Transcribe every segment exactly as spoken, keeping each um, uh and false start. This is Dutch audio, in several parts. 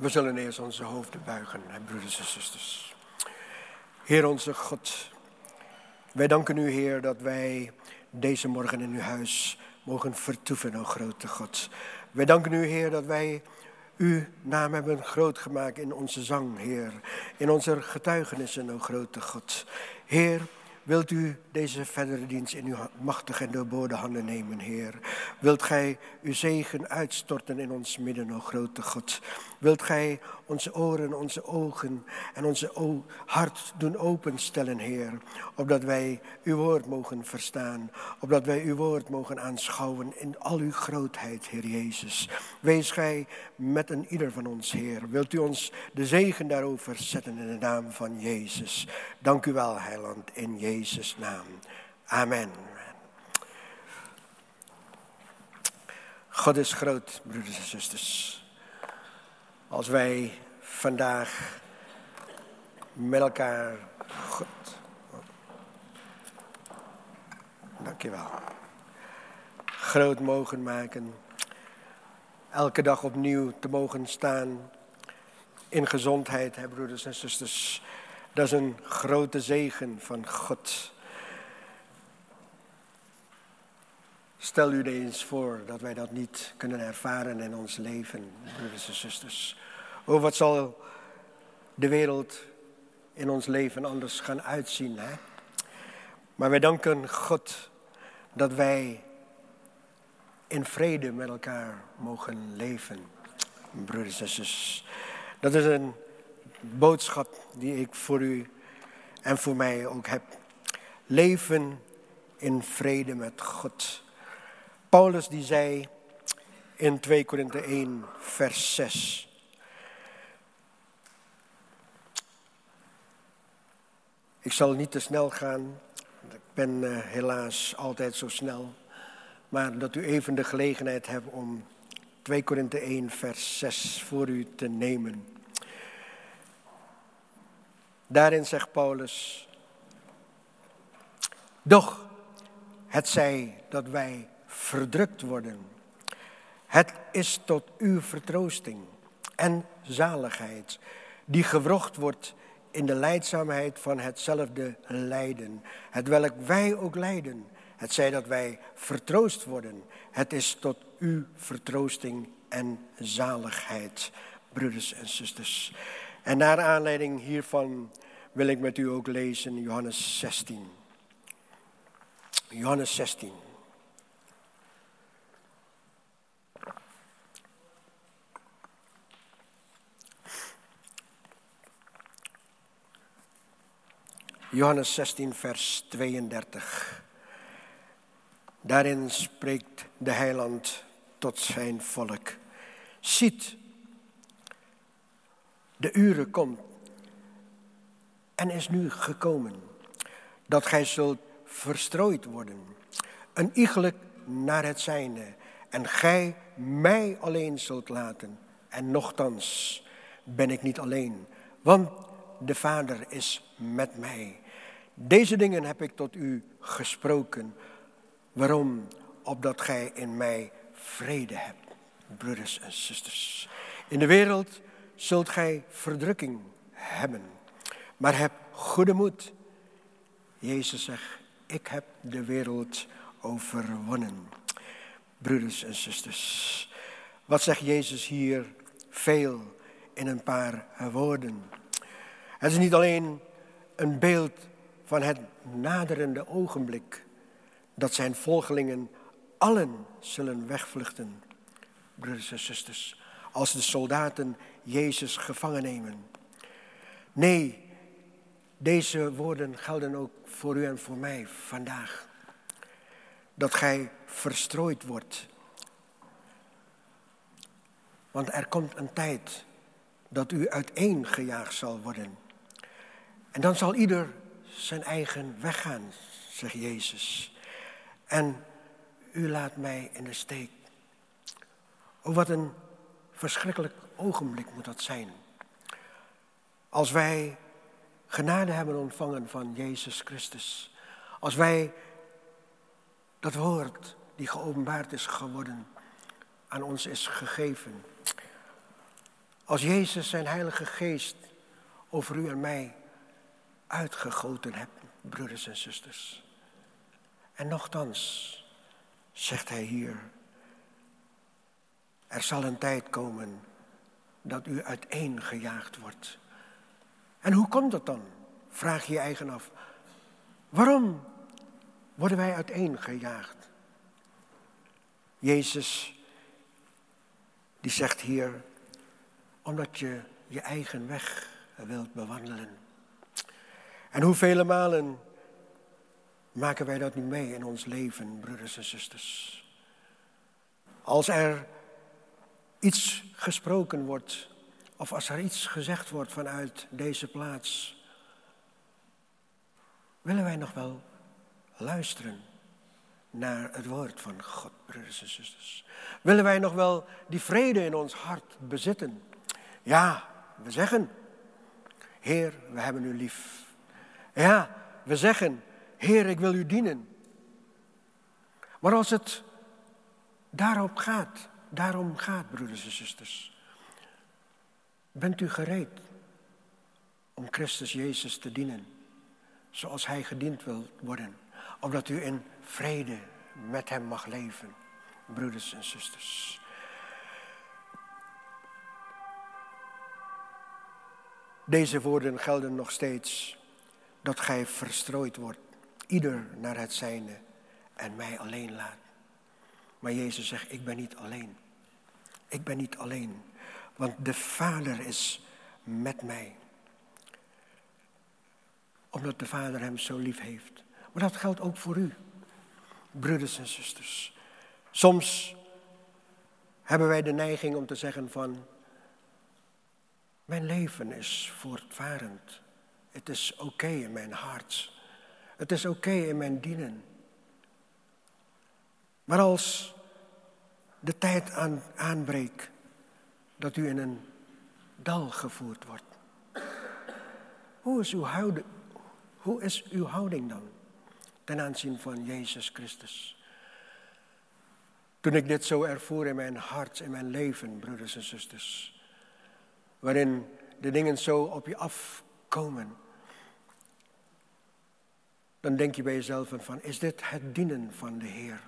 We zullen eerst onze hoofden buigen, hè, broeders en zusters. Heer onze God, wij danken u, Heer, dat wij deze morgen in uw huis mogen vertoeven, o grote God. Wij danken u, Heer, dat wij uw naam hebben groot gemaakt in onze zang, Heer. In onze getuigenissen, o grote God. Heer, wilt u deze verdere dienst in uw machtige en doorboorde handen nemen, Heer? Wilt gij uw zegen uitstorten in ons midden, o grote God? Wilt gij onze oren, onze ogen en onze o- hart doen openstellen, Heer? Opdat wij uw woord mogen verstaan. Opdat wij uw woord mogen aanschouwen in al uw grootheid, Heer Jezus. Wees gij met een ieder van ons, Heer. Wilt u ons de zegen daarover zetten in de naam van Jezus. Dank u wel, Heiland, in Jezus' naam. Amen. God is groot, broeders en zusters. Als wij vandaag met elkaar God, dank je wel, groot mogen maken. Elke dag opnieuw te mogen staan in gezondheid, hè, broeders en zusters. Dat is een grote zegen van God. Stel u eens voor dat wij dat niet kunnen ervaren in ons leven, broeders en zusters. Oh, wat zal de wereld in ons leven anders gaan uitzien, hè? Maar wij danken God dat wij in vrede met elkaar mogen leven, broeders en zusters. Dat is een boodschap die ik voor u en voor mij ook heb. Leven in vrede met God. Paulus die zei in twee Korinthe één vers zes. Ik zal niet te snel gaan. Ik ben uh, helaas altijd zo snel. Maar dat u even de gelegenheid hebt om twee Korinthe één vers zes voor u te nemen. Daarin zegt Paulus: doch het zij dat wij verdrukt worden, het is tot uw vertroosting en zaligheid, die gewrocht wordt in de lijdzaamheid van hetzelfde lijden, hetwelk wij ook lijden. Het zij dat wij vertroost worden, het is tot uw vertroosting en zaligheid, broeders en zusters. En naar aanleiding hiervan wil ik met u ook lezen Johannes zestien. Johannes zestien. Johannes zestien vers tweeëndertig. Daarin spreekt de heiland tot zijn volk. Ziet, de uren komt en is nu gekomen, dat gij zult verstrooid worden, een iegelijk naar het zijne, en gij mij alleen zult laten. En nochtans ben ik niet alleen, want de Vader is met mij. Deze dingen heb ik tot u gesproken. Waarom? Opdat gij in mij vrede hebt, broeders en zusters. In de wereld zult gij verdrukking hebben, maar heb goede moed. Jezus zegt, ik heb de wereld overwonnen. Broeders en zusters, wat zegt Jezus hier? Veel in een paar woorden. Het is niet alleen een beeld van het naderende ogenblik dat zijn volgelingen allen zullen wegvluchten, broeders en zusters, als de soldaten Jezus gevangen nemen. Nee, deze woorden gelden ook voor u en voor mij vandaag. Dat gij verstrooid wordt. Want er komt een tijd dat u uiteengejaagd zal worden. En dan zal ieder zijn eigen weg gaan, zegt Jezus. En u laat mij in de steek. Oh, wat een verschrikkelijk ogenblik moet dat zijn. Als wij genade hebben ontvangen van Jezus Christus. Als wij dat woord die geopenbaard is geworden aan ons is gegeven. Als Jezus zijn Heilige Geest over u en mij uitgegoten hebt, broeders en zusters. En nochtans, zegt hij hier, er zal een tijd komen dat u uiteengejaagd wordt. En hoe komt dat dan? Vraag je je eigen af. Waarom worden wij uiteengejaagd? Jezus, die zegt hier, omdat je je eigen weg wilt bewandelen. En hoeveel malen maken wij dat niet mee in ons leven, broeders en zusters? Als er iets gesproken wordt, of als er iets gezegd wordt vanuit deze plaats, willen wij nog wel luisteren naar het woord van God, broeders en zusters? Willen wij nog wel die vrede in ons hart bezitten? Ja, we zeggen, Heer, we hebben u lief. Ja, we zeggen, Heer, ik wil u dienen. Maar als het daarop gaat, daarom gaat, broeders en zusters, bent u gereed om Christus Jezus te dienen, zoals hij gediend wil worden, opdat u in vrede met hem mag leven, broeders en zusters. Deze woorden gelden nog steeds, dat gij verstrooid wordt, ieder naar het zijne en mij alleen laat. Maar Jezus zegt, ik ben niet alleen. Ik ben niet alleen, want de Vader is met mij. Omdat de Vader hem zo lief heeft. Maar dat geldt ook voor u, broeders en zusters. Soms hebben wij de neiging om te zeggen van, mijn leven is voortvarend. Het is oké in mijn hart. Het is oké in mijn dienen. Maar als de tijd aan, aanbreekt dat u in een dal gevoerd wordt. Hoe is uw houding, hoe is uw houding dan ten aanzien van Jezus Christus? Toen ik dit zo ervoer in mijn hart, in mijn leven, broeders en zusters, waarin de dingen zo op je afkomen, dan denk je bij jezelf van, is dit het dienen van de Heer?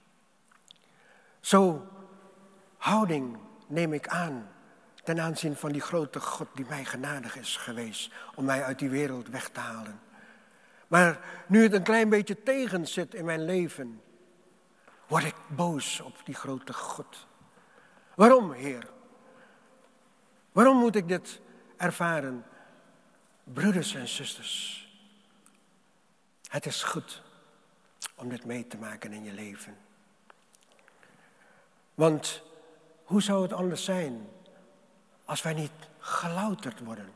Zo houding neem ik aan ten aanzien van die grote God die mij genadig is geweest om mij uit die wereld weg te halen. Maar nu het een klein beetje tegen zit in mijn leven, word ik boos op die grote God. Waarom, Heer? Waarom moet ik dit ervaren? Broeders en zusters, het is goed om dit mee te maken in je leven. Want hoe zou het anders zijn als wij niet gelouterd worden?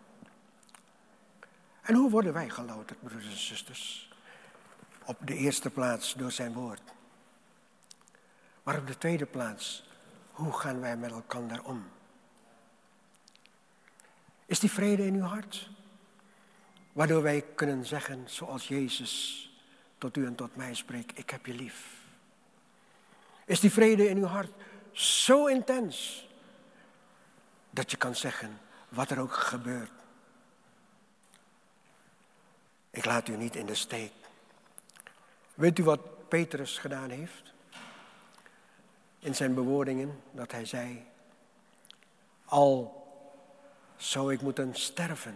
En hoe worden wij gelouterd, broeders en zusters? Op de eerste plaats door zijn woord. Maar op de tweede plaats, hoe gaan wij met elkaar om? Is die vrede in uw hart? Waardoor wij kunnen zeggen, zoals Jezus tot u en tot mij spreekt, ik heb je lief. Is die vrede in uw hart zo intens, dat je kan zeggen, wat er ook gebeurt, ik laat u niet in de steek. Weet u wat Petrus gedaan heeft? In zijn bewoordingen, dat hij zei, al zou ik moeten sterven,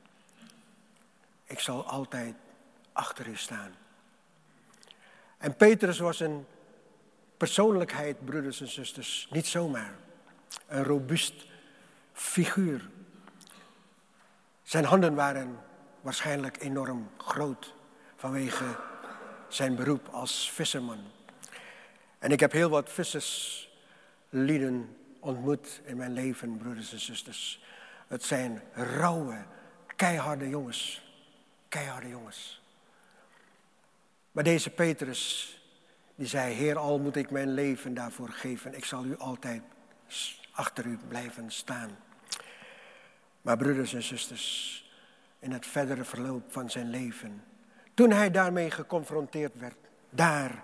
ik zal altijd achter u staan. En Petrus was een persoonlijkheid, broeders en zusters, niet zomaar. Een robuust figuur. Zijn handen waren waarschijnlijk enorm groot vanwege zijn beroep als visserman. En ik heb heel wat visserslieden ontmoet in mijn leven, broeders en zusters. Het zijn rauwe, keiharde jongens. Keiharde jongens. Maar deze Petrus, die zei, Heer, al moet ik mijn leven daarvoor geven, ik zal u altijd achter u blijven staan. Maar broeders en zusters, in het verdere verloop van zijn leven, toen hij daarmee geconfronteerd werd, daar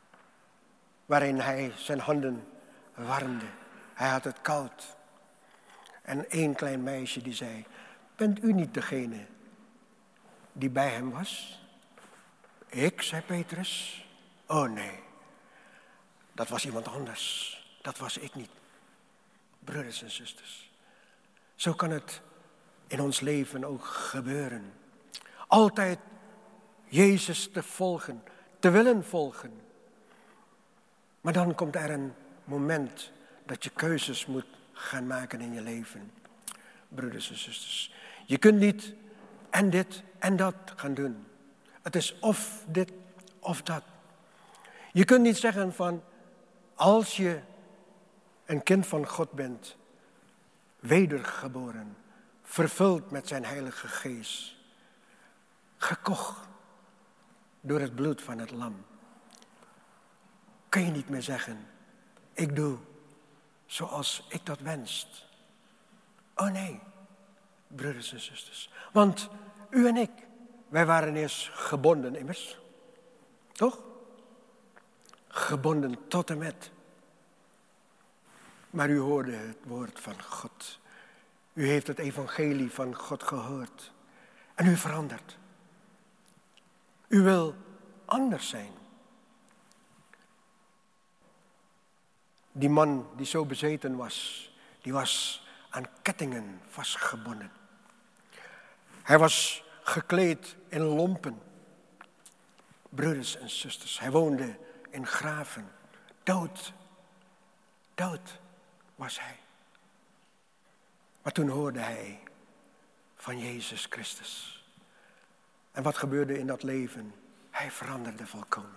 waarin hij zijn handen warmde, hij had het koud. En één klein meisje die zei, bent u niet degene die bij hem was? Ik, zei Petrus. Oh nee, dat was iemand anders. Dat was ik niet. Broeders en zusters, zo kan het in ons leven ook gebeuren. Altijd Jezus te volgen, te willen volgen. Maar dan komt er een moment dat je keuzes moet gaan maken in je leven. Broeders en zusters, je kunt niet en dit en dat gaan doen. Het is of dit of dat. Je kunt niet zeggen van, als je een kind van God bent, wedergeboren, vervuld met zijn heilige geest, gekocht door het bloed van het lam, kun je niet meer zeggen, ik doe zoals ik dat wenst. Oh nee, broeders en zusters. Want u en ik, wij waren eerst gebonden immers. Toch? Gebonden tot en met. Maar u hoorde het woord van God. U heeft het evangelie van God gehoord. En u verandert. U wil anders zijn. Die man die zo bezeten was, die was aan kettingen vastgebonden. Hij was gekleed in lompen. Broeders en zusters, hij woonde in graven. Dood, dood was hij. Maar toen hoorde hij van Jezus Christus. En wat gebeurde in dat leven? Hij veranderde volkomen.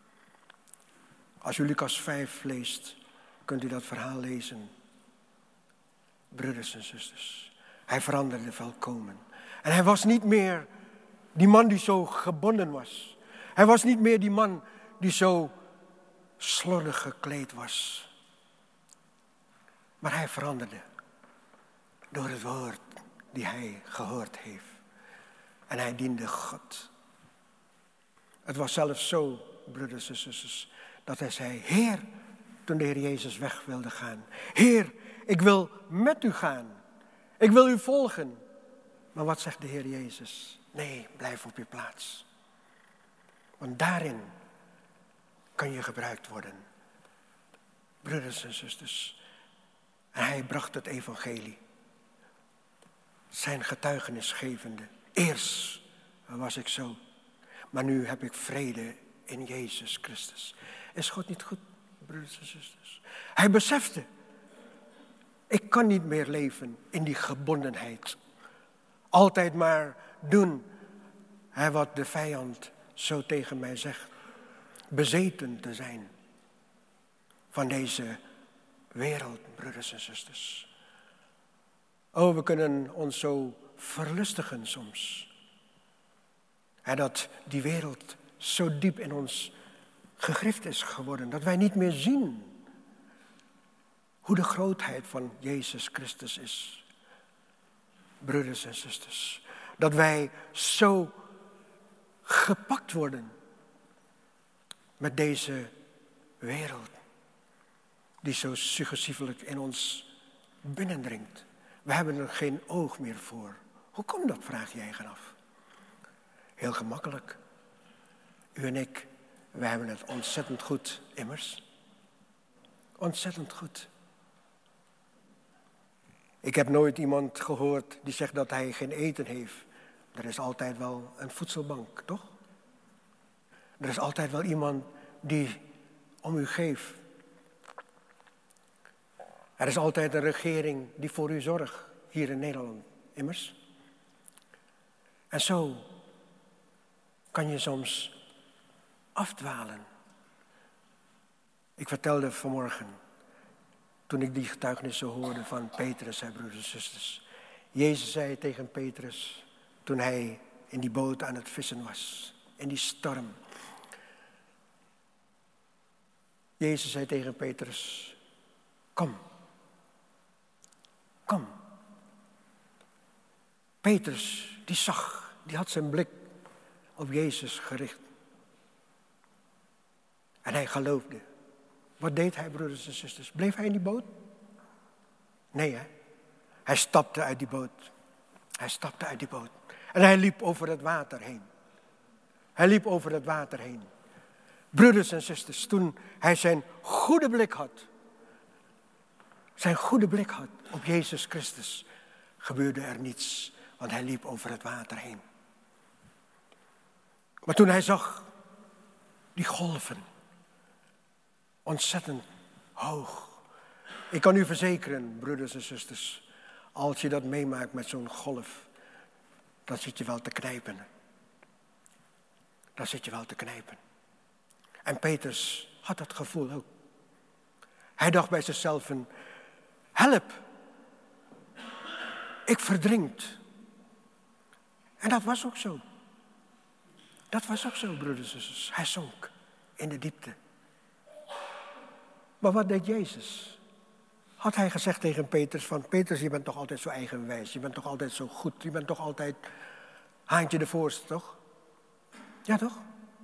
Als u Lucas vijf leest, kunt u dat verhaal lezen. Broeders en zusters, hij veranderde volkomen. En hij was niet meer die man die zo gebonden was. Hij was niet meer die man die zo slordig gekleed was. Maar hij veranderde door het woord die hij gehoord heeft. En hij diende God. Het was zelfs zo, broeders en zusters, dat hij zei, Heer, toen de Heer Jezus weg wilde gaan. Heer, ik wil met u gaan. Ik wil u volgen. Maar wat zegt de Heer Jezus? Nee, blijf op je plaats. Want daarin kan je gebruikt worden. Broeders en zusters. En hij bracht het evangelie. Zijn getuigenis gevende. Eerst was ik zo. Maar nu heb ik vrede in Jezus Christus. Is God niet goed, broeders en zusters? Hij besefte. Ik kan niet meer leven in die gebondenheid. Altijd maar doen hè, wat de vijand zo tegen mij zegt. Bezeten te zijn van deze wereld, broeders en zusters. Oh, we kunnen ons zo verlustigen soms. Hè, dat die wereld zo diep in ons gegrift is geworden. Dat wij niet meer zien hoe de grootheid van Jezus Christus is. Broeders en zusters. Dat wij zo gepakt worden met deze wereld. Die zo suggestievelijk in ons binnendringt. We hebben er geen oog meer voor. Hoe komt dat, vraag je eigen af. Heel gemakkelijk. U en ik, wij hebben het ontzettend goed, immers. Ontzettend goed. Ik heb nooit iemand gehoord die zegt dat hij geen eten heeft. Er is altijd wel een voedselbank, toch? Er is altijd wel iemand die om u geeft. Er is altijd een regering die voor u zorgt, hier in Nederland, immers. En zo kan je soms afdwalen. Ik vertelde vanmorgen, toen ik die getuigenissen hoorde van Petrus, zijn broeders en zusters. Jezus zei tegen Petrus, toen hij in die boot aan het vissen was, in die storm. Jezus zei tegen Petrus, kom, kom. Petrus, die zag, die had zijn blik op Jezus gericht. En hij geloofde. Wat deed hij, broeders en zusters? Bleef hij in die boot? Nee, hè? Hij stapte uit die boot. Hij stapte uit die boot. En hij liep over het water heen. Hij liep over het water heen. Broeders en zusters, toen hij zijn goede blik had, zijn goede blik had op Jezus Christus, gebeurde er niets, want hij liep over het water heen. Maar toen hij zag die golven, ontzettend hoog. Ik kan u verzekeren, broeders en zusters, als je dat meemaakt met zo'n golf, dan zit je wel te knijpen. Dan zit je wel te knijpen. En Petrus had dat gevoel ook. Hij dacht bij zichzelf, help, ik verdrinkt. En dat was ook zo. Dat was ook zo, broeders en zusters. Hij zonk in de diepte. Maar wat deed Jezus? Had hij gezegd tegen Petrus van, Petrus, je bent toch altijd zo eigenwijs, je bent toch altijd zo goed, je bent toch altijd haantje de voorste, toch? Ja, toch?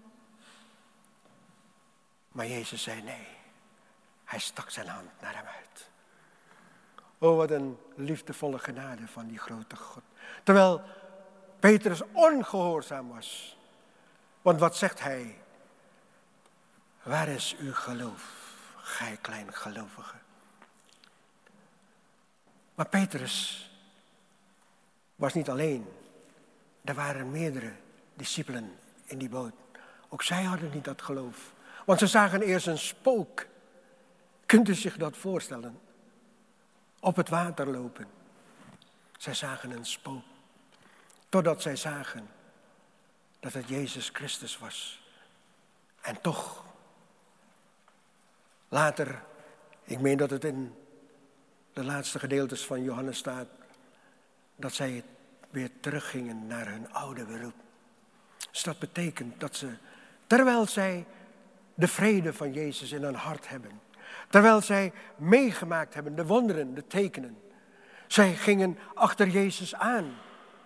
Maar Jezus zei nee. Hij stak zijn hand naar hem uit. Oh, wat een liefdevolle genade van die grote God. Terwijl Petrus ongehoorzaam was. Want wat zegt hij? Waar is uw geloof, gij kleingelovige? Maar Petrus was niet alleen. Er waren meerdere discipelen in die boot. Ook zij hadden niet dat geloof. Want ze zagen eerst een spook. Kunt u zich dat voorstellen? Op het water lopen. Zij zagen een spook. Totdat zij zagen dat het Jezus Christus was. En toch, later, ik meen dat het in de laatste gedeeltes van Johannes staat, dat zij weer teruggingen naar hun oude beroep. Dus dat betekent dat ze, terwijl zij de vrede van Jezus in hun hart hebben, terwijl zij meegemaakt hebben, de wonderen, de tekenen, zij gingen achter Jezus aan.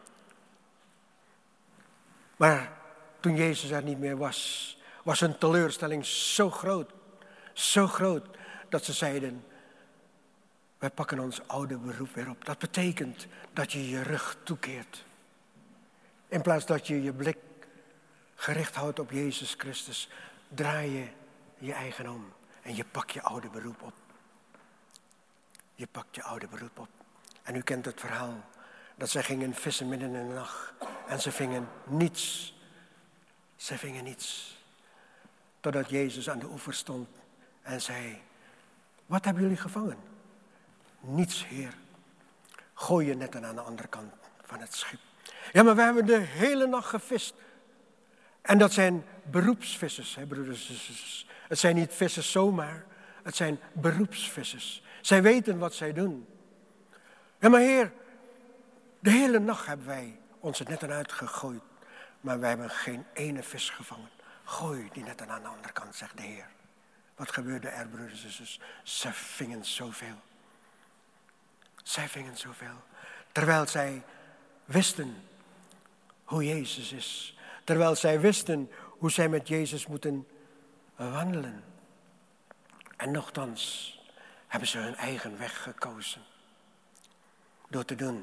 Maar toen Jezus er niet meer was, was hun teleurstelling zo groot, zo groot, dat ze zeiden, wij pakken ons oude beroep weer op. Dat betekent dat je je rug toekeert. In plaats dat je je blik gericht houdt op Jezus Christus, draai je je eigen om en je pakt je oude beroep op. Je pakt je oude beroep op. En u kent het verhaal, dat zij gingen vissen midden in de nacht en ze vingen niets. Ze vingen niets. Totdat Jezus aan de oever stond en zei, wat hebben jullie gevangen? Niets, Heer. Gooi je netten aan de andere kant van het schip. Ja, maar we hebben de hele nacht gevist. En dat zijn beroepsvissers, hè, broeders en zusters. Het zijn niet vissers zomaar, het zijn beroepsvissers. Zij weten wat zij doen. Ja, maar Heer, de hele nacht hebben wij onze netten uitgegooid, maar wij hebben geen ene vis gevangen. Gooi die netten aan de andere kant, zegt de Heer. Wat gebeurde er, broeders en zusters? Ze vingen zoveel. Zij vingen zoveel. Terwijl zij wisten hoe Jezus is. Terwijl zij wisten hoe zij met Jezus moeten wandelen. En nochtans hebben ze hun eigen weg gekozen. Door te doen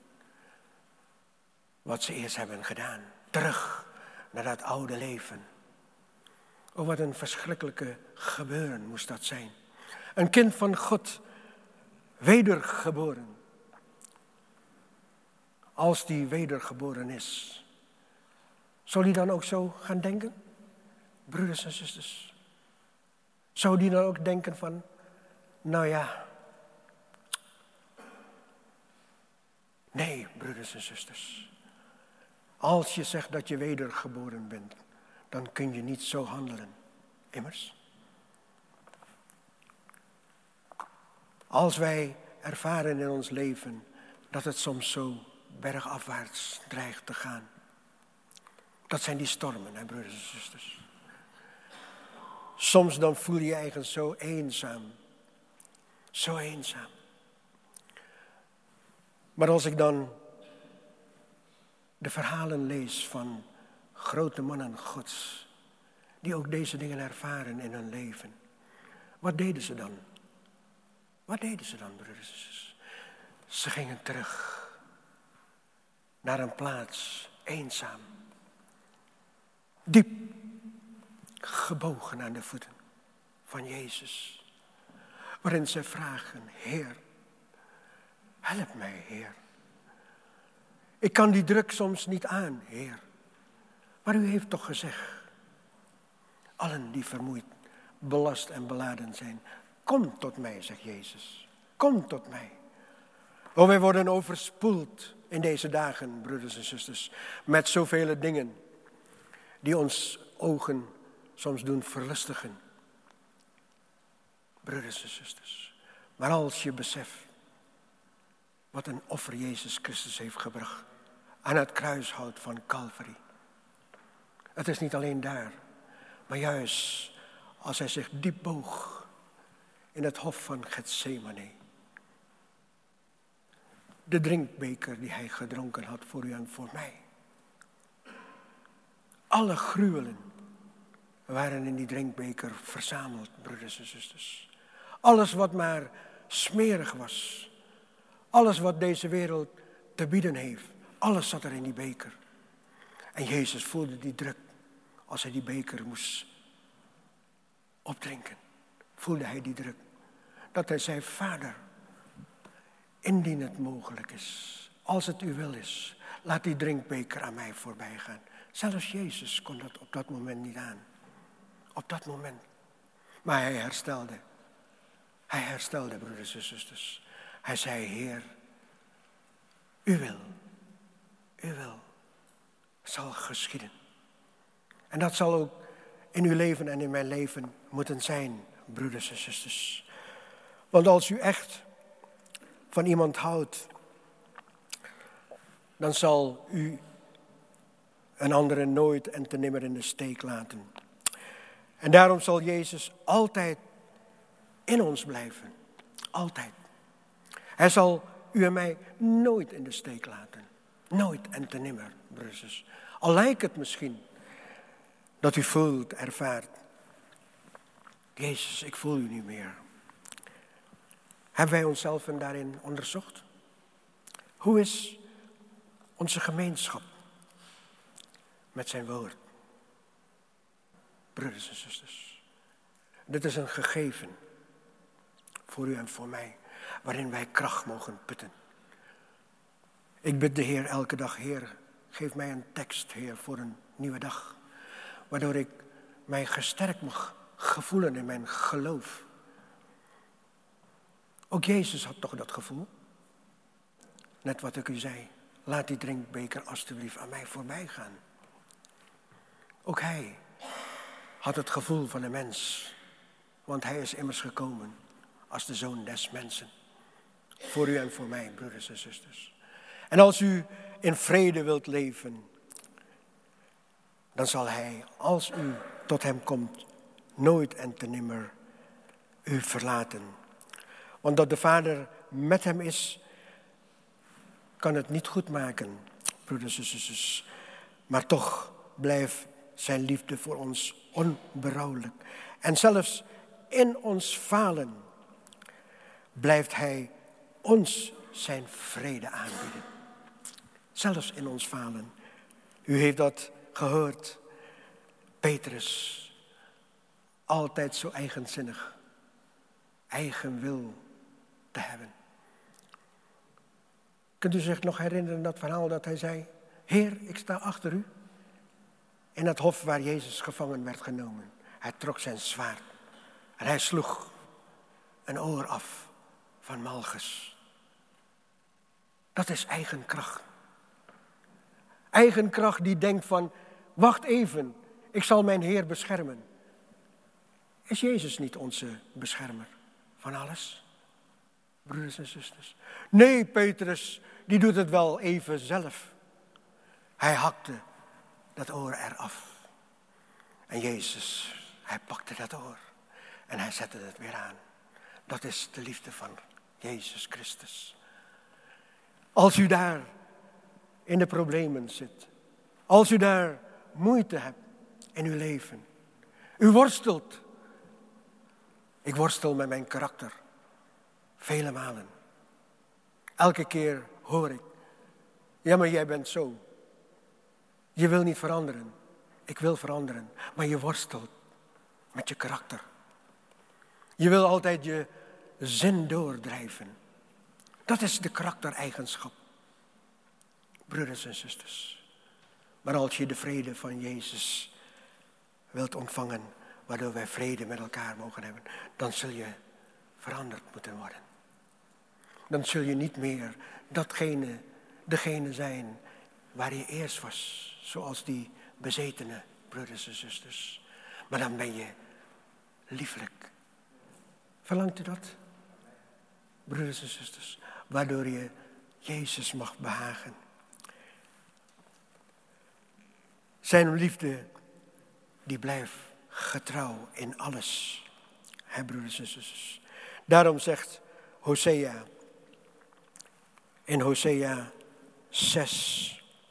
wat ze eerst hebben gedaan. Terug naar dat oude leven. Oh, wat een verschrikkelijke gebeuren moest dat zijn. Een kind van God, wedergeboren. Als die wedergeboren is, zou die dan ook zo gaan denken? Broeders en zusters. Zou die dan ook denken van, nou ja. Nee, broeders en zusters. Als je zegt dat je wedergeboren bent, dan kun je niet zo handelen. Immers. Als wij ervaren in ons leven dat het soms zo bergafwaarts dreigt te gaan. Dat zijn die stormen, hè, broeders en zusters. Soms dan voel je je eigen zo eenzaam. Zo eenzaam. Maar als ik dan de verhalen lees van grote mannen Gods, die ook deze dingen ervaren in hun leven. Wat deden ze dan? Wat deden ze dan, broeders en zusters? Ze gingen terug naar een plaats, eenzaam, diep gebogen aan de voeten van Jezus, waarin ze vragen: Heer, help mij, Heer. Ik kan die druk soms niet aan, Heer. Maar u heeft toch gezegd, allen die vermoeid, belast en beladen zijn, kom tot mij, zegt Jezus. Kom tot mij. Oh, wij worden overspoeld in deze dagen, broeders en zusters, met zoveel dingen die ons ogen soms doen verlustigen. Broeders en zusters, maar als je beseft wat een offer Jezus Christus heeft gebracht aan het kruishout van Calvary. Het is niet alleen daar, maar juist als hij zich diep boog in het hof van Getsemane. De drinkbeker die hij gedronken had voor u en voor mij. Alle gruwelen waren in die drinkbeker verzameld, broeders en zusters. Alles wat maar smerig was. Alles wat deze wereld te bieden heeft. Alles zat er in die beker. En Jezus voelde die druk als hij die beker moest opdrinken. Voelde hij die druk. Dat hij zei: Vader, indien het mogelijk is, als het uw wil is, laat die drinkbeker aan mij voorbij gaan. Zelfs Jezus kon dat op dat moment niet aan. Op dat moment. Maar hij herstelde. Hij herstelde, broeders en zusters. Hij zei: Heer, u wil, u wil, zal geschieden. En dat zal ook in uw leven en in mijn leven moeten zijn, broeders en zusters. Want als u echt van iemand houdt, dan zal u een andere nooit en te nimmer in de steek laten. En daarom zal Jezus altijd in ons blijven. Altijd. Hij zal u en mij nooit in de steek laten. Nooit en te nimmer, broeders. Al lijkt het misschien dat u voelt, ervaart: Jezus, ik voel u niet meer. Hebben wij onszelf en daarin onderzocht? Hoe is onze gemeenschap met zijn woord? Broeders en zusters, dit is een gegeven voor u en voor mij, waarin wij kracht mogen putten. Ik bid de Heer elke dag: Heer, geef mij een tekst, Heer, voor een nieuwe dag. Waardoor ik mij gesterkt mag gevoelen in mijn geloof. Ook Jezus had toch dat gevoel? Net wat ik u zei. Laat die drinkbeker alstublieft aan mij voorbij gaan. Ook hij had het gevoel van een mens. Want hij is immers gekomen als de Zoon des mensen. Voor u en voor mij, broeders en zusters. En als u in vrede wilt leven, dan zal hij, als u tot hem komt, nooit en te nimmer u verlaten. Want dat de Vader met hem is, kan het niet goed maken, broeders en zusters. Maar toch blijft zijn liefde voor ons onberouwelijk. En zelfs in ons falen blijft hij ons zijn vrede aanbieden. Zelfs in ons falen. U heeft dat gehoord. Petrus, altijd zo eigenzinnig, eigen wil te hebben. Kunt u zich nog herinneren dat verhaal dat hij zei: Heer, ik sta achter u. In het hof waar Jezus gevangen werd genomen. Hij trok zijn zwaard en hij sloeg een oor af van Malchus. Dat is eigen kracht. Eigen kracht die denkt van: wacht even, ik zal mijn Heer beschermen. Is Jezus niet onze beschermer van alles? Broeders en zusters. Nee, Petrus, die doet het wel even zelf. Hij hakte dat oor eraf. En Jezus, hij pakte dat oor. En hij zette het weer aan. Dat is de liefde van Jezus Christus. Als u daar in de problemen zit. Als u daar moeite hebt in uw leven. U worstelt. Ik worstel met mijn karakter. Vele malen. Elke keer hoor ik, ja, maar jij bent zo. Je wil niet veranderen. Ik wil veranderen, maar je worstelt met je karakter. Je wil altijd je zin doordrijven. Dat is de karaktereigenschap. Broeders en zusters. Maar als je de vrede van Jezus wilt ontvangen, waardoor wij vrede met elkaar mogen hebben, dan zul je veranderd moeten worden. Dan zul je niet meer datgene, degene zijn waar je eerst was, zoals die bezetene broeders en zusters. Maar dan ben je lieflijk. Verlangt u dat? Broeders en zusters, waardoor je Jezus mag behagen. Zijn liefde, die blijft getrouw in alles. Hè, broeders en zusters. Daarom zegt Hosea, in Hosea zes.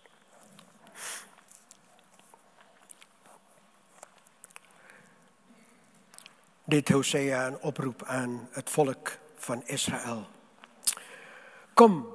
Dit Hosea een oproep aan het volk van Israël. Kom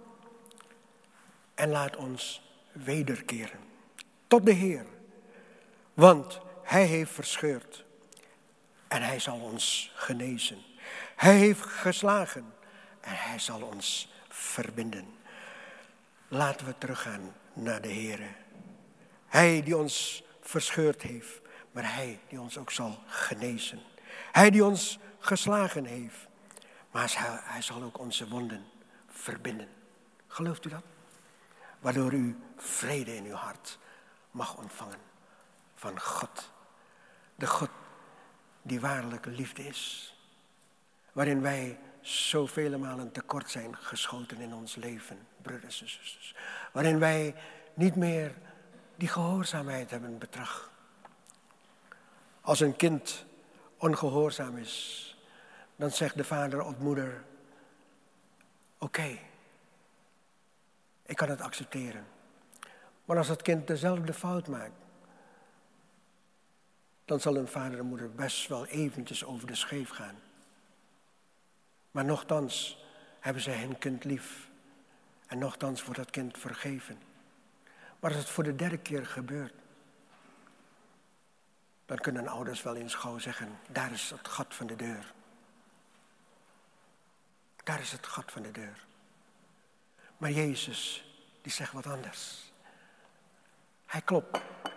en laat ons wederkeren tot de Heer, want Hij heeft verscheurd en Hij zal ons genezen. Hij heeft geslagen en Hij zal ons verbinden. Laten we teruggaan naar de Heer. Hij die ons verscheurd heeft, maar Hij die ons ook zal genezen. Hij die ons geslagen heeft, maar hij, hij zal ook onze wonden verbinden. Gelooft u dat? Waardoor u vrede in uw hart mag ontvangen van God. De God die waarlijk liefde is. Waarin wij zoveel malen tekort zijn geschoten in ons leven, broeders en zusters. Waarin wij niet meer die gehoorzaamheid hebben betracht. Als een kind ongehoorzaam is, dan zegt de vader of moeder, oké, okay, ik kan het accepteren. Maar als het kind dezelfde fout maakt, dan zal een vader en moeder best wel eventjes over de scheef gaan. Maar nochtans hebben zij hun kind lief. En nochtans wordt dat kind vergeven. Maar als het voor de derde keer gebeurt, dan kunnen ouders wel eens gauw zeggen, daar is het gat van de deur. Daar is het gat van de deur. Maar Jezus, die zegt wat anders. Hij klopt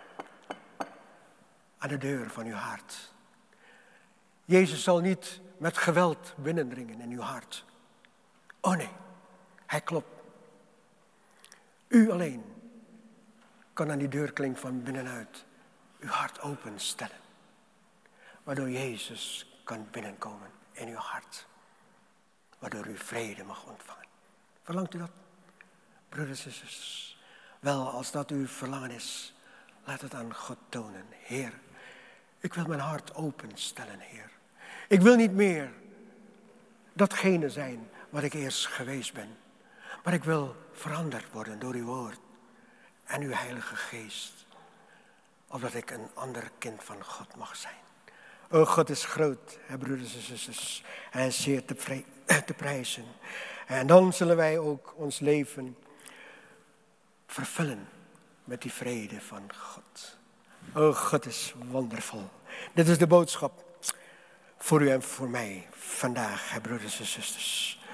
aan de deur van uw hart. Jezus zal niet met geweld binnendringen in uw hart. Oh nee, hij klopt. U alleen kan aan die deurklink van binnenuit uw hart openstellen. Waardoor Jezus kan binnenkomen in uw hart. Waardoor u vrede mag ontvangen. Verlangt u dat? Broeders en zusters. Wel, als dat uw verlangen is, laat het aan God tonen. Heer, ik wil mijn hart openstellen, Heer. Ik wil niet meer datgene zijn wat ik eerst geweest ben. Maar ik wil veranderd worden door uw woord en uw Heilige Geest. Opdat ik een ander kind van God mag zijn. O, God is groot, hè, broeders en zusters. Hij is zeer te, pre- te prijzen. En dan zullen wij ook ons leven vervullen met die vrede van God. O, God is wondervol. Dit is de boodschap voor u en voor mij vandaag, hè, broeders en zusters.